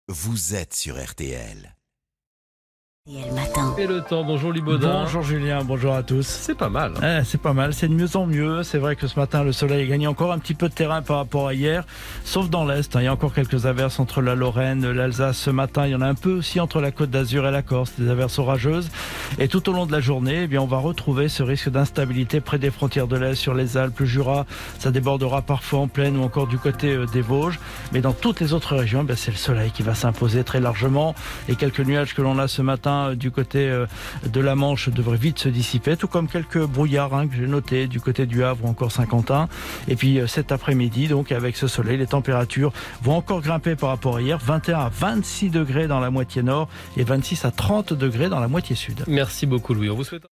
Vous êtes sur RTL. RTL Matin. Et le temps, bonjour Libaudin. Bonjour Julien, bonjour à tous. C'est pas mal. C'est pas mal, c'est de mieux en mieux. C'est vrai que ce matin, le soleil a gagné encore un petit peu de terrain par rapport à hier, sauf dans l'Est. Il y a encore quelques averses entre la Lorraine, l'Alsace ce matin. Il y en a un peu aussi entre la Côte d'Azur et la Corse, des averses orageuses. Et tout au long de la journée, on va retrouver ce risque d'instabilité près des frontières de l'Est, sur les Alpes, le Jura. Ça débordera parfois en plaine ou encore du côté des Vosges. Mais dans toutes les autres régions, c'est le soleil qui va s'imposer très largement. Et quelques nuages que l'on a ce matin du côté de la Manche devraient vite se dissiper, tout comme quelques brouillards que j'ai notés du côté du Havre ou encore Saint-Quentin. Et puis cet après-midi, donc avec ce soleil, les températures vont encore grimper par rapport à hier, 21 à 26 degrés dans la moitié nord et 26 à 30 degrés dans la moitié sud. Merci beaucoup Louis, on vous souhaite